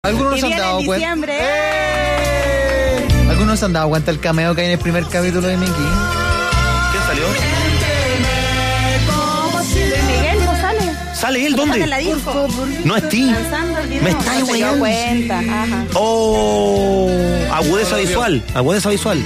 Algunos se han dado cuenta. Algunos se han dado cuenta el cameo que hay en el primer capítulo de Mickey. ¿Quién salió? Luis Miguel no sale. ¿Sale él? ¿Dónde? En la disco. No es ti. Me estáis weando. Cuenta. Ajá. Oh, agudeza visual. Agudeza visual.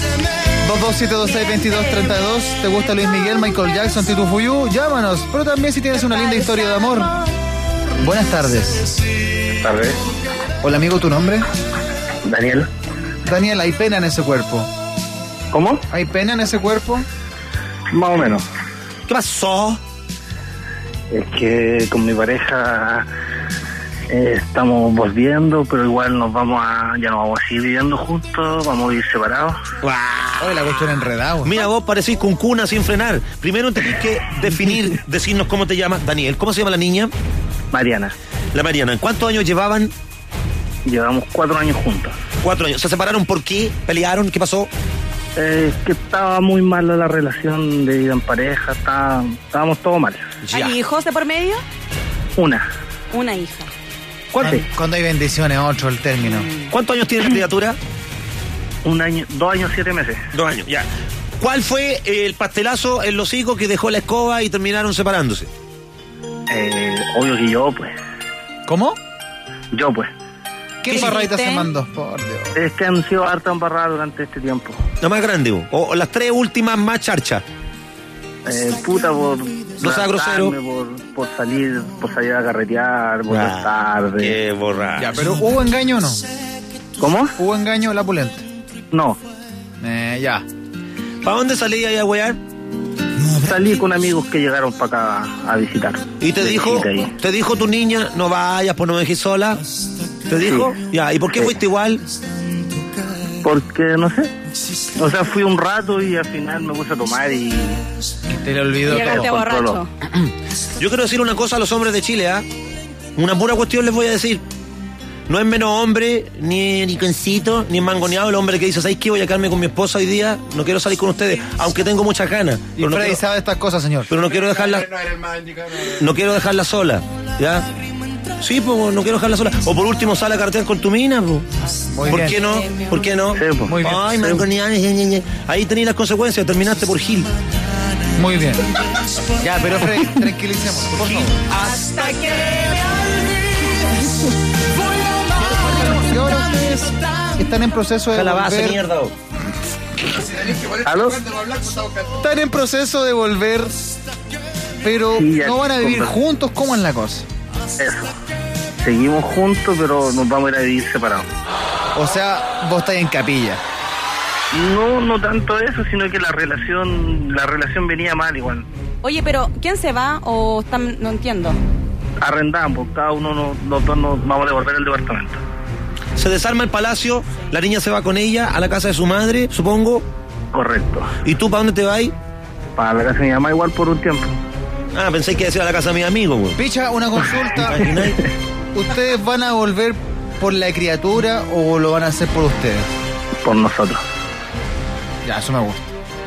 227262232. ¿Te gusta Luis Miguel, Michael Jackson, Tito Fuyú? Llámanos. Pero también si tienes una linda historia de amor. Buenas tardes. Tardes. Hola amigo, ¿tu nombre? Daniel. Daniel, ¿hay pena en ese cuerpo? ¿Cómo? ¿Hay pena en ese cuerpo? Más o menos. ¿Qué pasó? Es que con mi pareja estamos volviendo, pero igual ya no vamos a seguir viviendo juntos, vamos a ir separados. Oye, la cuestión enredada. Mira, vos parecís con cuna sin frenar. Primero tenés que decirnos cómo te llamas. Daniel, ¿cómo se llama la niña? Mariana. La Mariana. ¿Cuántos años llevaban? Llevamos 4 años juntos. 4 años. ¿Se separaron por qué? ¿Pelearon? ¿Qué pasó? Que estaba muy mala la relación de vida en pareja, estábamos todos mal. ¿Hay hijos de por medio? Una hija. ¿Cuánto? Cuando hay bendiciones, otro el término. ¿Cuántos años tiene la criatura? 1 año, 2 años, 7 meses. 2 años, ya. ¿Cuál fue el pastelazo en los higos que dejó la escoba y terminaron separándose? Obvio que yo, pues. ¿Cómo? Yo, pues. ¿Qué embarraditas se mandó? Por Dios. Es que han sido harta embarrada durante este tiempo. La más grande, vos. O las 3 últimas más charchas. Puta, por... No sea grosero. Por salir a carretear, por las tardes. Qué borracho. Ya, pero ¿hubo engaño o no? ¿Cómo? ¿Hubo engaño la pulenta? No. Ya. ¿Para dónde salí ahí a huear? Salí con amigos que llegaron para acá a visitar. ¿Y te dijo tu niña, no vayas, pues no me dejes sola? ¿Te dijo? Sí. Ya, ¿y por qué fuiste igual? Porque, no sé. O sea, fui un rato y al final me puse a tomar y te le olvidó todo. Borracho. Yo quiero decir una cosa a los hombres de Chile, ¿ah? Una pura cuestión les voy a decir. No es menos hombre, ni cancito, ni mangoneado el hombre que dice, ¿sabes qué? Voy a quedarme con mi esposa hoy día, no quiero salir con ustedes, aunque tengo muchas ganas. Y Freddy sabe estas cosas, señor. Pero no quiero dejarla... No quiero dejarla sola, ¿ya? Sí, pues no quiero dejarla sola. O por último, sale a cartear con tu mina, pues. ¿Por qué no? ¿Por qué no? Sí, pues. Muy bien. Ay, mangoneado, ahí tenéis las consecuencias, terminaste por Gil. Muy bien. Ya, pero Freddy, tranquilicemos, por favor. Hasta que Y ahora ustedes están en proceso de volver. Mierda. ¿Aló? Están en proceso de volver, pero Sí, no van a vivir juntos. ¿Cómo es la cosa? Eso. Seguimos juntos, pero nos vamos a ir a vivir separados. O sea, vos estáis en capilla. No tanto eso, sino que la relación venía mal igual. Oye, pero ¿quién se va o están? No entiendo. Arrendamos, cada uno, los dos nos vamos a devolver el departamento. Se desarma el palacio, la niña se va con ella a la casa de su madre, supongo. Correcto. ¿Y tú para dónde te vas? Para la casa de mi mamá igual por un tiempo. Ah, pensé que decía a la casa de mi amigo, güey. Picha, una consulta. ¿Ustedes van a volver por la criatura o lo van a hacer por ustedes? Por nosotros. Ya, eso me gusta.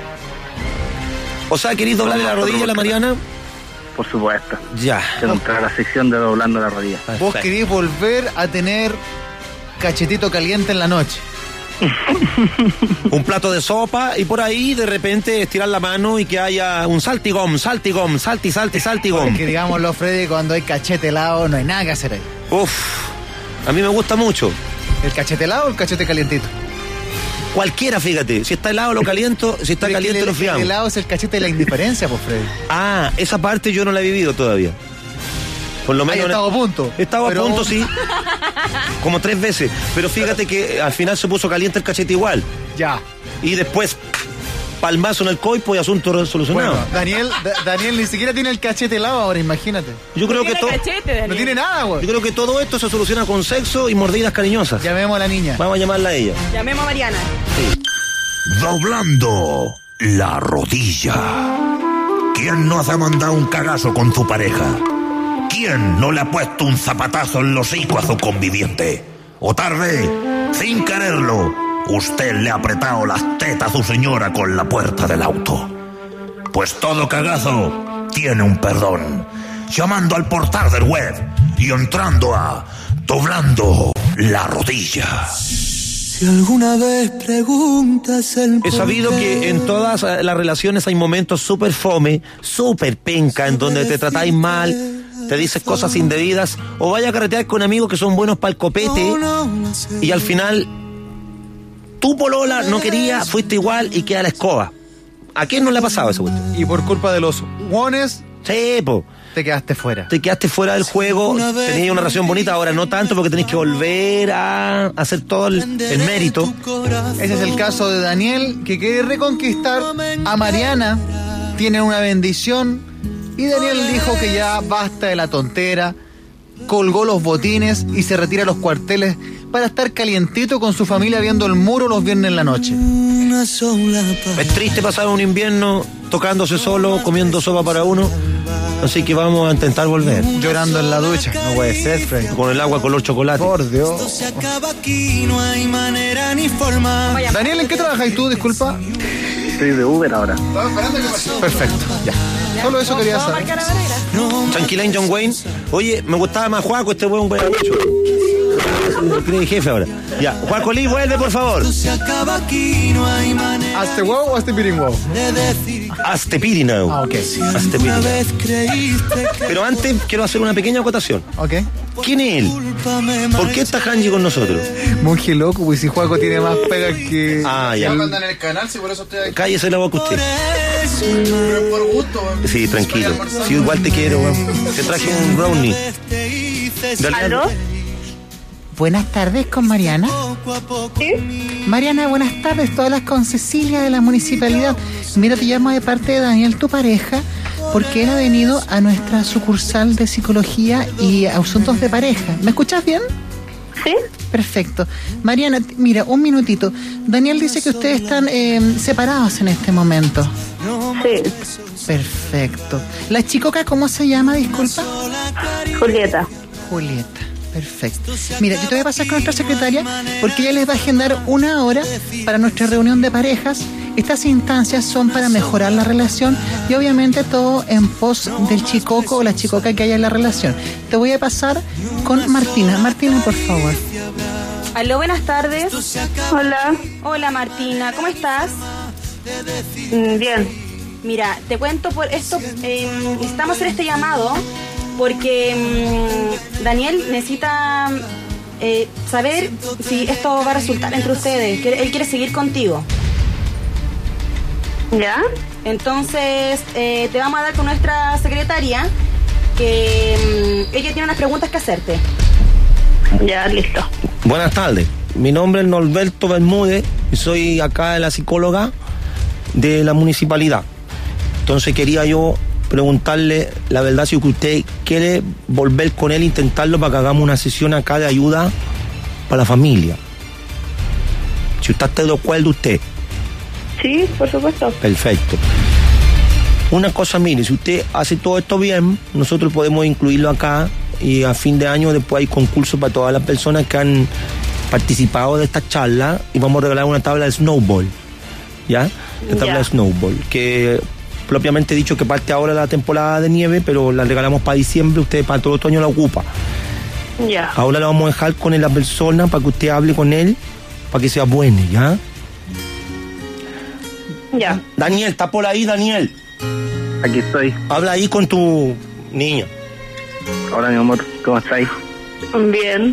O sea, ¿querís doblarle la rodilla a la Mariana? Por supuesto. Ya. Quiero entrar a la sección de doblando la rodilla. Vos querés volver a tener cachetito caliente en la noche. Un plato de sopa y por ahí de repente estirar la mano y que haya un saltigom, salti. Porque digámoslo, Freddy, cuando hay cachete helado no hay nada que hacer ahí. Uf, a mí me gusta mucho. ¿El cachete helado o el cachete calientito? Cualquiera, fíjate, si está helado lo caliento, si está caliente lo friamos. El helado es el cachete de la indiferencia, pues, Freddy. Ah, esa parte yo no la he vivido todavía. Por lo menos. He estado a punto. He estado a punto, sí. Como 3 veces. Pero fíjate que al final se puso caliente el cachete igual. Ya. Y después, palmazo en el coipo y asunto solucionado. Bueno, Daniel ni siquiera tiene el cachete helado ahora, imagínate. Yo creo que todo. No tiene nada, güey. Yo creo que todo esto se soluciona con sexo y mordidas cariñosas. Llamemos a la niña. Vamos a llamarla a ella. Llamemos a Mariana. Sí. Doblando la rodilla. ¿Quién no se ha mandado un cagazo con su pareja? ¿Quién no le ha puesto un zapatazo en los hocico a su conviviente? O tarde, sin quererlo, usted le ha apretado las tetas a su señora con la puerta del auto. Pues todo cagazo tiene un perdón. Llamando al portal del web y entrando a doblando la rodilla. Si alguna vez preguntas el He sabido que en todas las relaciones hay momentos súper fome, súper penca, en donde te tratáis mal, te dices cosas indebidas, o vaya a carretear con amigos que son buenos para el copete, y al final, tu polola no quería, fuiste igual y queda la escoba. ¿A quién no le ha pasado eso? Y por culpa de los guones, Sí, po. te quedaste fuera. Te quedaste fuera del juego, tenías una relación bonita, ahora no tanto porque tenés que volver a hacer todo el mérito. Ese es el caso de Daniel, que quiere reconquistar a Mariana. Tiene una bendición. Y Daniel dijo que ya basta de la tontera. Colgó los botines y se retira a los cuarteles para estar calientito con su familia viendo el muro los viernes en la noche. una sola Es triste pasar un invierno tocándose solo, comiendo sopa para uno. Así que vamos a intentar volver. Llorando en la ducha. No puede ser, Frank. Con el agua color chocolate. Por Dios. se acaba aquí, no hay manera ni forma. Vaya, Daniel, ¿en qué trabajas tú? Disculpa. Estoy de Uber ahora. Perfecto. Ya. Solo eso quería vamos a saber. marcar ahora, era. Tranquilín, John Wayne. Oye, me gustaba más Juaco, este hueón mucho. Cree jefe ahora. Ya, Juaco Lee, vuelve, por favor. Se acaba aquí, no hay manera ¿Hazte wow o hazte piring wow? de decir. Hazte Pirineo. Ah, ok. Hazte Una Pirineo. vez creíste que Pero antes quiero hacer una pequeña acotación. Ok. ¿Quién es él? culpa me ¿Por qué está Hanji con nosotros? Monje loco, pues si Juaco tiene más pega que... Ah, ya. en el canal, si por eso estoy aquí. Cállese la boca usted. merece. Por gusto. Sí, tranquilo. Sí, igual te quiero, weón. Te traje un brownie. Te hice Dale. ¿Aló? Buenas tardes con Mariana. poco a poco. Mariana, buenas tardes. Todas las con Cecilia de la municipalidad. Mira, te llamo de parte de Daniel, tu pareja, porque él ha venido a nuestra sucursal de psicología y asuntos de pareja. ¿Me escuchas bien? Sí, Perfecto. Mariana, mira, un minutito. Daniel dice que ustedes están separados en este momento. sí, Perfecto. ¿La chicoca cómo se llama, disculpa? Julieta. Julieta. Perfecto. Mira, yo te voy a pasar con nuestra secretaria porque ella les va a agendar una hora para nuestra reunión de parejas. Estas instancias son para mejorar la relación y obviamente todo en pos del chicoco o la chicoca que haya en la relación. Te voy a pasar con Martina. Martina, por favor. Aló, buenas tardes. Hola. Hola, Martina, ¿cómo estás? Bien. Mira, te cuento por esto, necesitamos hacer este llamado porque Daniel necesita saber si esto va a resultar entre ustedes. Él quiere seguir contigo. ¿Ya? Entonces, te vamos a dar con nuestra secretaria que ella tiene unas preguntas que hacerte. Ya, listo. Buenas tardes. Mi nombre es Norberto Bermúdez y soy acá la psicóloga de la municipalidad. Entonces quería yo preguntarle la verdad si usted quiere volver con él, intentarlo para que hagamos una sesión acá de ayuda para la familia. Si usted está de acuerdo, usted. Sí, por supuesto. Perfecto. Una cosa, mire, si usted hace todo esto bien, nosotros podemos incluirlo acá y a fin de año después hay concursos para todas las personas que han participado de esta charla y vamos a regalar una tabla de snowball, ¿ya? La tabla Ya. de snowball, que propiamente dicho que parte ahora la temporada de nieve, pero la regalamos para diciembre, usted para todo otoño la ocupa. Ya. Ahora la vamos a dejar con la persona para que usted hable con él, para que sea bueno, ¿ya? Ya. Daniel, ¿está por ahí, Daniel? Aquí estoy. Habla ahí con tu niña. Hola, mi amor. ¿Cómo estáis? Bien.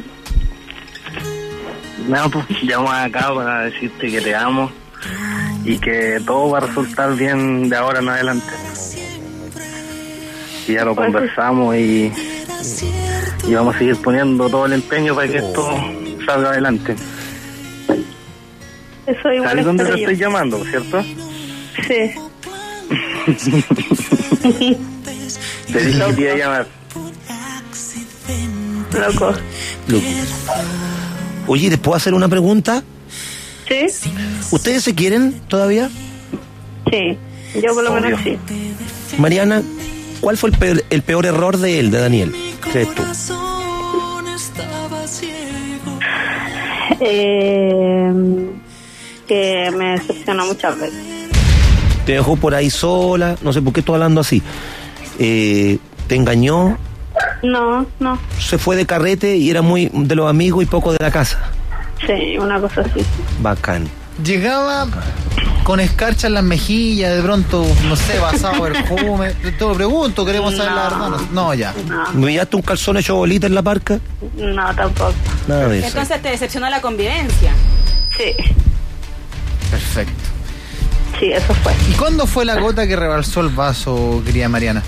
No, pues llamo acá para decirte que te amo y que todo va a resultar bien de ahora en adelante. Y ya lo conversamos y vamos a seguir poniendo todo el empeño para que esto salga adelante. Eso igual ¿Sabes dónde te espero estoy llamando, cierto? yo. Sí. Te dije que te iba a llamar. Loco. Loco. Oye, ¿les puedo hacer una pregunta? ¿Sí? ¿Ustedes se quieren todavía? Sí. Yo por lo menos sí. Mariana, ¿cuál fue el peor error de él, de Daniel? ¿Crees tú? Que me decepcionó muchas veces. Te dejó por ahí sola, no sé por qué estoy hablando así. Te engañó, No. Se fue de carrete y era muy de los amigos y poco de la casa. Sí, una cosa así. Bacán. Llegaba con escarcha en las mejillas, de pronto, no sé, basado perfume. Te lo pregunto, queremos saber la verdad. No, ya. No, ¿Me pillaste un calzón hecho bolita en la parca? no, tampoco. Nada de eso. Entonces te decepcionó la convivencia. Sí, Perfecto. sí, eso fue. ¿Y cuándo fue la gota que rebalsó el vaso, querida Mariana?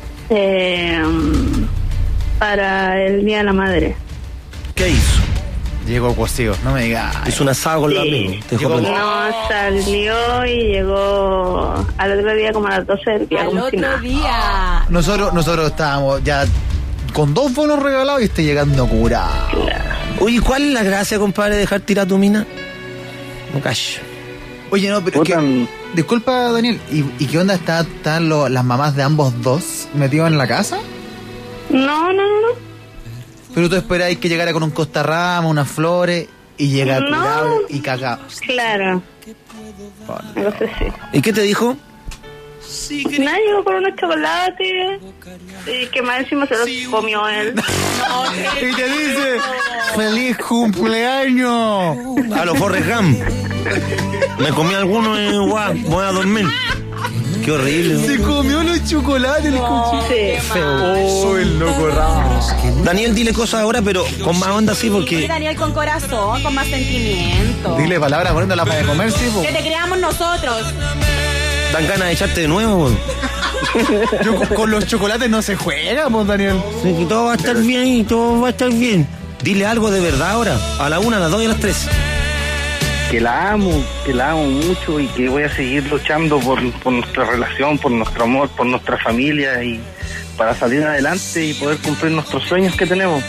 Para el Día de la Madre. ¿Qué hizo? Llegó cocido, no me digas. Hizo un asado con los Sí. amigos. Te dejó Llegó- plantado. No, salió y llegó al otro día como a las 12 del día. Al como si otro nada. día. Nosotros estábamos ya con 2 bonos regalados y estoy llegando curado. Oye, ¿cuál es la gracia, compadre, de dejar tirar tu mina? No callo. Oye, no, pero es Puta, que, disculpa, Daniel, ¿y qué onda están las mamás de ambos dos metidos en la casa? No. Pero tú esperáis que llegara con un costarrama, unas flores, y llega No. curado y cagado. Claro. Una cosa así. ¿Y qué te dijo? Nada, llegó con unos chocolates. Y que más encima se los comió él. Y te dice, ¡feliz cumpleaños! A los Forrest Gump. Me comí alguno y guau, voy a dormir. Qué horrible. Se comió los chocolates, el cochino. Sí. Oh, el loco Ramos. Daniel, dile cosas ahora, pero con más onda sí, Sí, porque Daniel, con corazón, con más sentimiento. Dile palabras poniéndolas para comer, sí, po. Que te creamos nosotros. dan ganas de echarte de nuevo, weón. Yo con los chocolates no se juega, pues, Daniel. Sí, que todo va a estar bien y todo va a estar bien. Dile algo de verdad ahora, a la 1, a las 2 y a las 3. Que la amo mucho y que voy a seguir luchando por nuestra relación, por nuestro amor, por nuestra familia y para salir adelante y poder cumplir nuestros sueños que tenemos.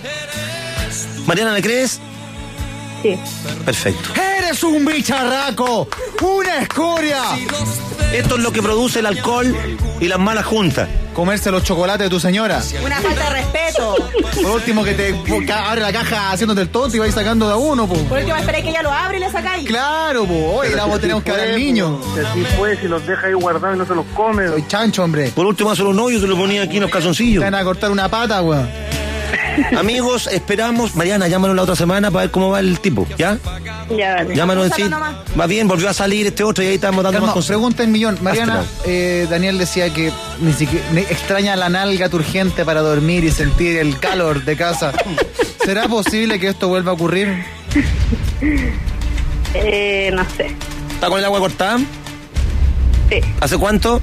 Mariana, ¿me crees? Sí. Perfecto. ¡Eres un bicharraco! ¡Una escoria! Esto es lo que produce el alcohol y las malas juntas. Comerse los chocolates de tu señora. Una falta de respeto. Por último, que te abre la caja haciéndote el tonto y vais sacando de a uno, pues. Por último, esperé que ella lo abra y le sacáis. Claro, pues. Oye, la vos tenemos que dar al niño. Si así fue, si los deja ahí guardados y no se los come. Soy chancho, hombre. Por último, hacer un hoyo, se lo ponía aquí en los Te calzoncillos. van a cortar una pata, weón. Amigos, esperamos. Mariana, llámanos la otra semana para ver cómo va el tipo, ¿ya? Ya, vale. Llámanos en sí. Úsalo nomás. Va bien, volvió a salir este otro y ahí estamos dando más Calma, consejos. pregunta en millón. Mariana, Hazte Daniel decía que ni siquiera extraña la nalga turgente para dormir y sentir el calor de casa. ¿Será posible que esto vuelva a ocurrir? No sé. ¿Está con el agua cortada? Sí. ¿Hace cuánto?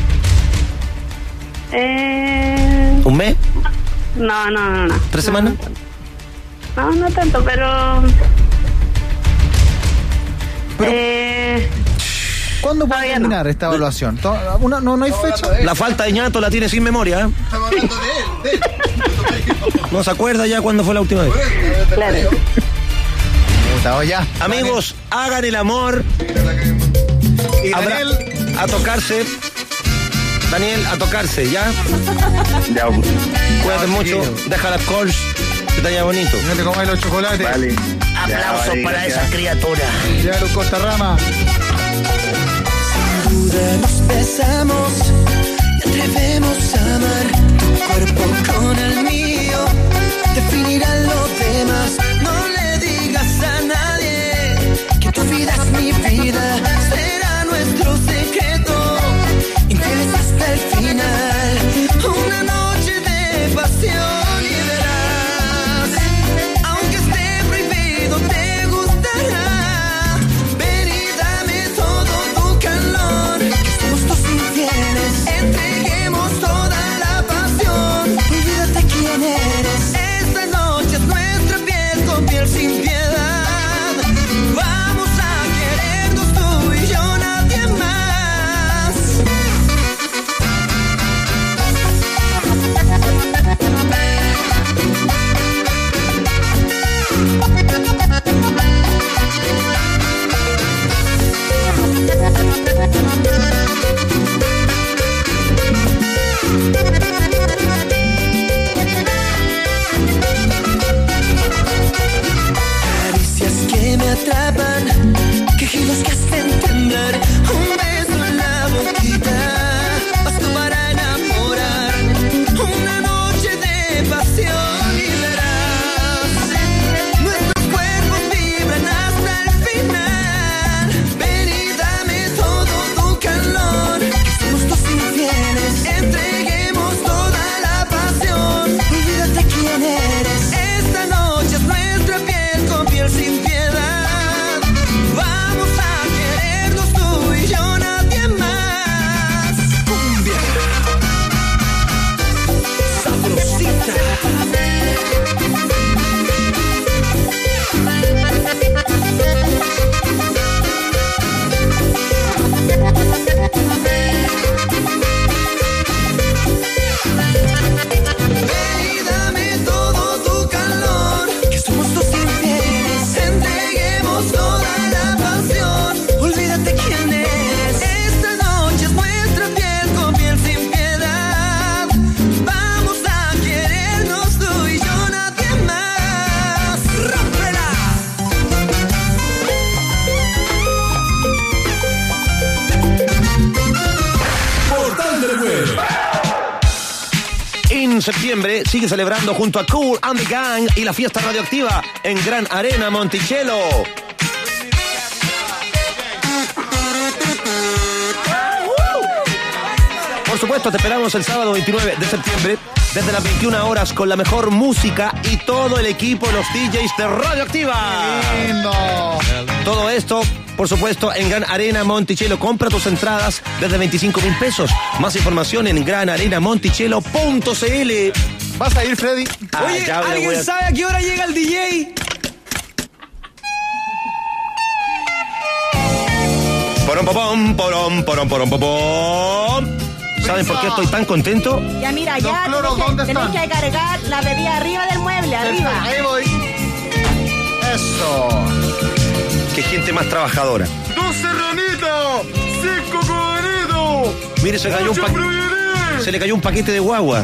Eh, ¿Un mes? no. 3 semanas? No tanto, pero... Pero- Eh, ¿Cuándo puede Todavía terminar esta evaluación? No hay fecha. La falta de ñato la tiene sin memoria, ¿eh? Estamos hablando de él. No se acuerda ya cuándo fue la última vez. claro. Puta, ya. Amigos, hagan el amor. Y Habrá- Daniel, a tocarse. Daniel, a tocarse, ¿ya? Ya, Cuídate mucho, deja las calls, que te vaya bonito. no te comas los chocolates. vale. Aplausos vale, para gracias. esa criatura. Ya los costarrama. duda nos besamos y atrevemos a amar tu cuerpo con el mío. Definirán lo demás. No le digas a nadie que tu vida es mi vida. Será nuestro secreto. Infieles hasta el final. Una noche de pasión y verás. Aunque esté prohibido, te gustará. Ven y dame todo tu calor. Que somos dos infieles. Entreguemos toda la pasión. Olvídate quién eres. Esta noche es nuestra piel. septiembre sigue celebrando junto a Kool and the Gang y la fiesta radioactiva en Gran Arena Monticello. Por supuesto, te esperamos el sábado 29 de septiembre desde las 21 horas con la mejor música y todo el equipo, los DJs de Radioactiva. ¡Lindo! Todo esto, por supuesto, en Gran Arena Monticello. Compra tus entradas desde 25,000 pesos. Más información en granarenamonticello.cl. ¿Vas a ir, Freddy? Oye, ¿alguien sabe a qué hora llega el DJ? Porom, popom, porom, porom, porom, popom. ¿Saben por qué estoy tan contento? Ya mira, Los ya cloros, ¿dónde tenés están? que cargar la bebida arriba del mueble, arriba. Ahí voy. Eso. Qué gente más trabajadora. 2 serranitos, 5 cubanitos. Mire, se le cayó un paquete de guagua.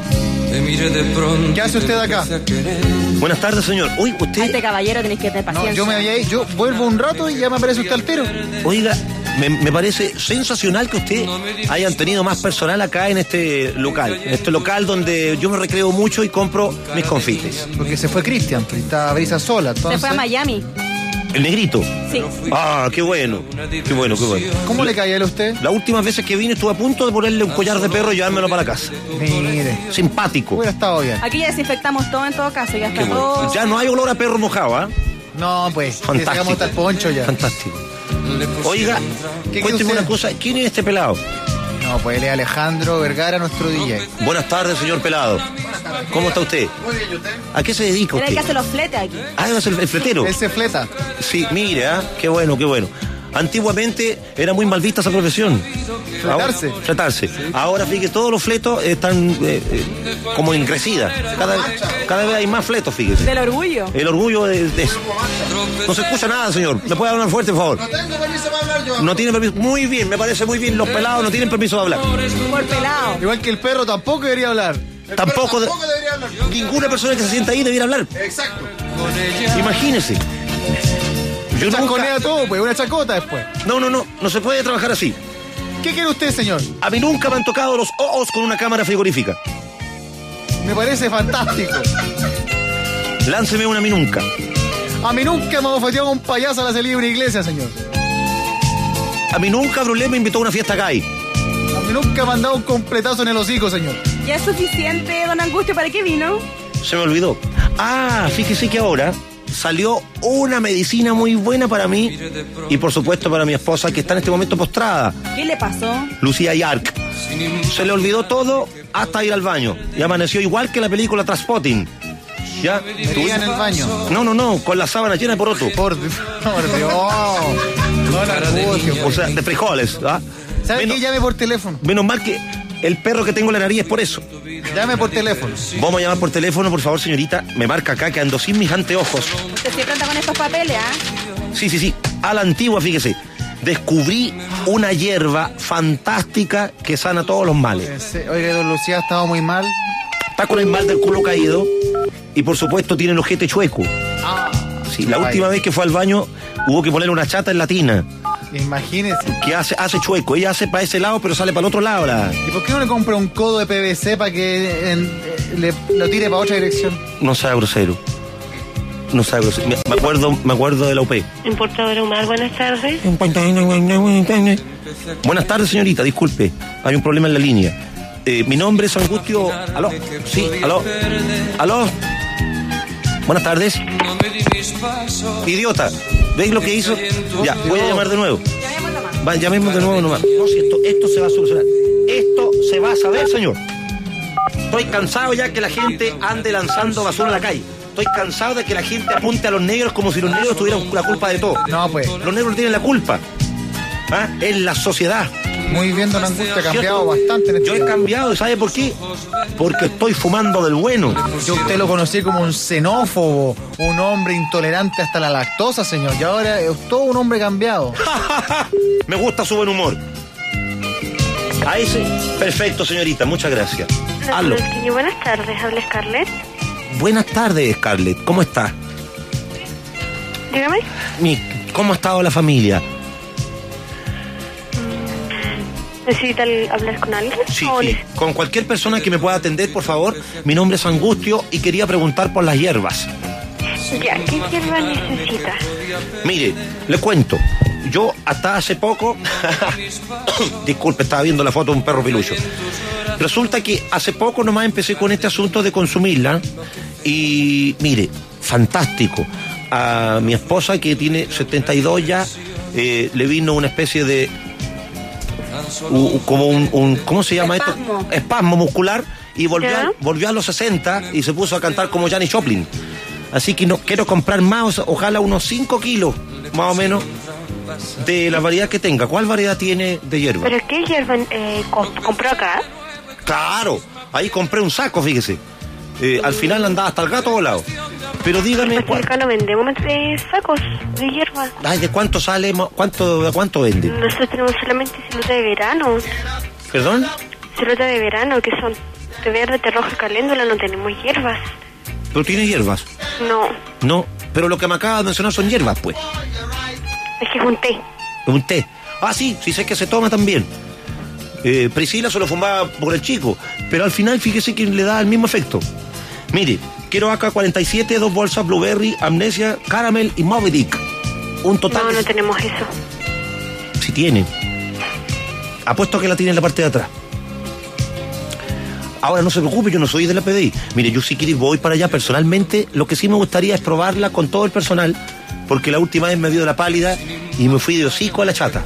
¿Qué hace usted acá? Buenas tardes, señor. Uy, A usted... este caballero tenés que tener No, paciencia. yo me había ido, yo vuelvo un rato y ya me aparece usted al tiro. Oiga, me parece sensacional que usted hayan tenido más personal acá en este local. En este local donde yo me recreo mucho y compro mis confites. Porque se fue Cristian, pues, está Brisa sola, entonces. Se fue a Miami. El negrito. Sí. Ah, qué bueno. Qué bueno, qué bueno. ¿Cómo le cae a él a usted? Las últimas veces que vine estuve a punto de ponerle un collar de perro y llevármelo para la casa. Mire, Simpático. hubiera estado bien. Aquí ya desinfectamos todo en todo caso, ya Qué está bueno. todo. Ya no hay olor a perro mojado, ¿ah? No, pues, le sacamos Fantástico. hasta el poncho ya. Fantástico. Oiga, ¿Qué cuénteme quiere una usted? cosa. ¿Quién es este pelado? No, pues él es Alejandro Vergara, nuestro DJ. Buenas tardes, señor pelado. ¿Cómo está usted? Muy bien, ¿y usted? ¿A qué se dedica Era el que hace usted? los fletes aquí. Ah, es el fletero. Él se fleta. Sí, mire, ¿ah? Qué bueno, qué bueno. Antiguamente era muy mal vista esa profesión. Fletarse. Ahora, fletarse. Ahora, fíjese, todos los fletos están como en crecida. Cada vez hay más fletos, fíjese. Del orgullo. El orgullo de eso. No se escucha nada, señor. ¿Me puede hablar fuerte, por favor? No tengo permiso para hablar yo. No tiene permiso. Muy bien, me parece muy bien. Los pelados no tienen permiso de hablar. Por pelado. Igual que el perro tampoco debería hablar. El Tampoco perro tampoco debería hablar. Ninguna persona que se sienta ahí debiera hablar. Exacto. Imagínese. Yo Chaconea nunca... todo, pues, una chacota después. No se puede trabajar así. ¿Qué quiere usted, señor? A mí nunca me han tocado los ojos con una cámara frigorífica. Me parece fantástico. Lánceme una a mí nunca. A mí nunca me bofeteó un payaso a la salida de una iglesia, señor. A mí nunca Brulé me invitó a una fiesta gay. A mí nunca me han dado un completazo en el hocico, señor. ¿Ya es suficiente, don Angustia, para qué vino? Se me olvidó. Ah, fíjese que ahora salió una medicina muy buena para mí y por supuesto para mi esposa que está en este momento postrada, ¿Qué le pasó? Lucía Yark. Se le olvidó todo hasta ir al baño y amaneció igual que la película Traspotting. ¿Ya? Metía en el baño. No, con la sábana llena de poroto. Por Dios. Don Angustia, O sea, de frijoles. ¿Ah? ¿Sabe qué? Llame por teléfono. Menos mal que el perro que tengo en la nariz es por eso. Llame por teléfono. Vamos a llamar por teléfono, por favor, señorita. Me marca acá que ando sin mis anteojos. Usted siempre anda con estos papeles, ¿ah? Sí. A la antigua, fíjese. Descubrí una hierba fantástica que sana todos los males. Oiga, don Lucía ha estado muy mal. Está con el mal del culo caído y por supuesto tiene el ojete chueco. Sí, la última vez que fue al baño hubo que ponerle una chata en la tina Imagínese. que hace chueco. Ella hace para ese lado pero sale para el otro lado. ¿Y por qué no le compra un codo de PVC para que lo tire para otra dirección? No sea grosero. Me acuerdo de la UP. Importadora Humar, buenas tardes. Buenas tardes, señorita, disculpe. Hay un problema en la línea. Mi nombre es Angustio. ¿Aló? Sí, aló. Buenas tardes. Idiota, ¿veis lo que hizo? Ya, voy a llamar de nuevo. Llamemos de nuevo nomás. No, si esto se va a solucionar. Esto se va a saber, señor. Estoy cansado ya que la gente ande lanzando basura a la calle. Estoy cansado de que la gente apunte a los negros como si los negros tuvieran la culpa de todo. No, pues. Los negros no tienen la culpa. ¿Ah? Es la sociedad. Muy bien, don Angustia, ha cambiado bastante en este Yo he cambiado, ¿sabe por qué? Porque estoy fumando del bueno. Yo a usted lo conocí como un xenófobo, un hombre intolerante hasta la lactosa, señor. Y ahora es todo un hombre cambiado. Me gusta su buen humor. A ese, perfecto, señorita, muchas gracias. Aló. Buenas tardes, habla Scarlett. Buenas tardes, Scarlett, ¿cómo está? Dígame. ¿Cómo ha estado la familia? ¿Necesita hablar con alguien? Sí, sí. Con cualquier persona que me pueda atender, por favor. Mi nombre es Angustio y quería preguntar por las hierbas. Ya, ¿qué hierba necesita? Mire, le cuento. Yo hasta hace poco... Disculpe, estaba viendo la foto de un perro pilucho. Resulta que hace poco nomás empecé con este asunto de consumirla. Y mire, fantástico. A mi esposa, que tiene 72 ya, le vino una especie de... como un ¿cómo se llama espasmo. esto? Espasmo muscular, y volvió a los 60 y se puso a cantar como Janis Joplin. Así que no quiero comprar más, ojalá unos 5 kilos más o menos de la variedad que tenga. ¿Cuál variedad tiene de hierba? ¿Pero qué hierba compró acá? Claro, ahí compré un saco, fíjese. Al final andaba hasta el gato volado. Pero dígame... Pues acá no vendemos sacos de hierba. Ay, ¿de cuánto sale? ¿Cuánto vende? Nosotros tenemos solamente celota de verano. ¿Perdón? Celota de verano, que son de verde, de roja, caléndula, no tenemos hierbas. ¿Pero tiene hierbas? No. No, pero lo que me acaba de mencionar son hierbas, pues. Es que es un té. Un té. Ah, sí sé que se toma también. Priscila se lo fumaba por el chico, pero al final fíjese que le da el mismo efecto. Mire, quiero acá 47, 2 bolsas Blueberry, Amnesia, Caramel y Moby Dick. Un total. No tenemos eso. Si tiene. Apuesto que la tiene en la parte de atrás. Ahora no se preocupe, yo no soy de la PDI. Mire, yo si quiere voy para allá personalmente. Lo que sí me gustaría es probarla con todo el personal, porque la última vez me dio la pálida y me fui de hocico a la chata.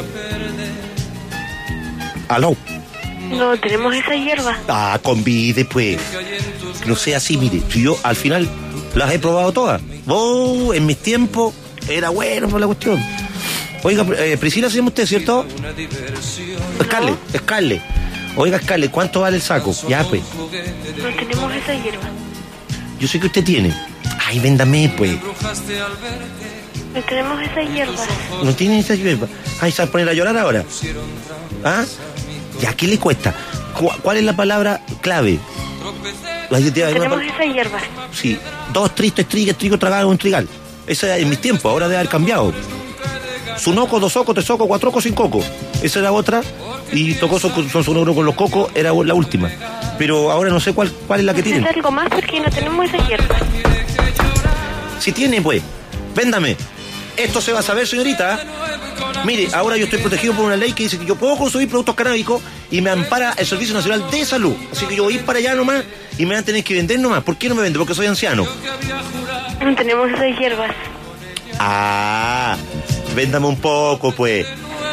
¿Aló? No tenemos esa hierba. Ah, convide pues. No sea así, mire, yo al final las he probado todas. En mis tiempos era bueno por la cuestión. Oiga, Priscila se llama usted, ¿cierto? Scarlett. Oiga, Scarlett, ¿cuánto vale el saco? Ya, pues. No tenemos esa hierba. Yo sé que usted tiene. Ay, véndame, pues. No tenemos esa hierba. ¿No tiene esa hierba? Ay, ¿se va a poner a llorar ahora? ¿Ah? ¿Ya qué le cuesta? ¿Cuál es la palabra clave? No tenemos esa hierba. Sí, 2 tristes trigas, trigo tragado, un trigal. Esa en mis tiempos, ahora debe haber cambiado. Sunoco, 2 socos, 3 socos, 4 cocos, 5 cocos. Esa era otra. Y tocó son sonoro con los cocos, era la última. Pero ahora no sé cuál es la que tienen. Algo más porque no tenemos esa hierba. Si tiene, pues, véndame. Esto se va a saber, señorita. Mire, ahora yo estoy protegido por una ley que dice que yo puedo consumir productos canábicos y me ampara el Servicio Nacional de Salud. Así que yo voy a ir para allá nomás y me van a tener que vender nomás. ¿Por qué no me vende? Porque soy anciano. No tenemos esas hierbas. Ah, véndame un poco, pues.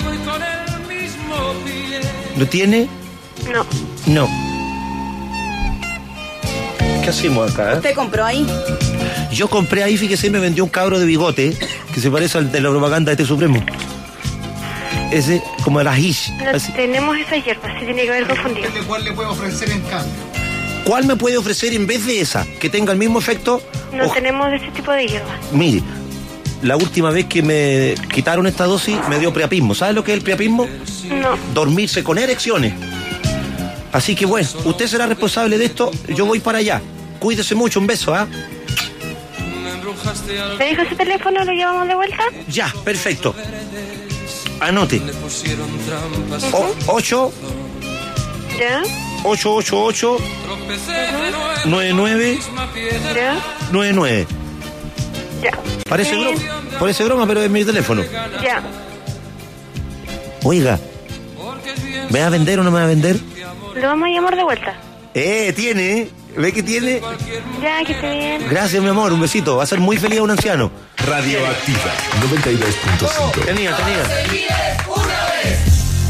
¿Lo tiene? No. No. ¿Qué hacemos acá? ¿Usted compró ahí? Yo compré ahí, fíjese, me vendió un cabro de bigote que se parece al de la propaganda de este Supremo. Ese, como de la Hish. No tenemos esa hierba, se tiene que haber confundido. ¿Cuál le puede ofrecer en cambio? ¿Cuál me puede ofrecer en vez de esa? Que tenga el mismo efecto. No tenemos ese tipo de hierba. Mire, la última vez que me quitaron esta dosis me dio priapismo. ¿Sabe lo que es el priapismo? No. Dormirse con erecciones. Así que bueno, usted será responsable de esto, yo voy para allá. Cuídese mucho, un beso, ¿ah? ¿Me deja su teléfono, lo llevamos de vuelta? Ya, perfecto. Anote. 8. ¿Ya? 888 99 ¿Ya? 99. Ya. Parece broma, pero es mi teléfono. Ya. Oiga, ¿me va a vender o no me va a vender? Lo vamos a llamar de vuelta. Tiene, ¿ve que tiene? Ya, que esté bien. Gracias, mi amor, un besito. Va a ser muy feliz a un anciano. Radioactiva 92.5. Tenía.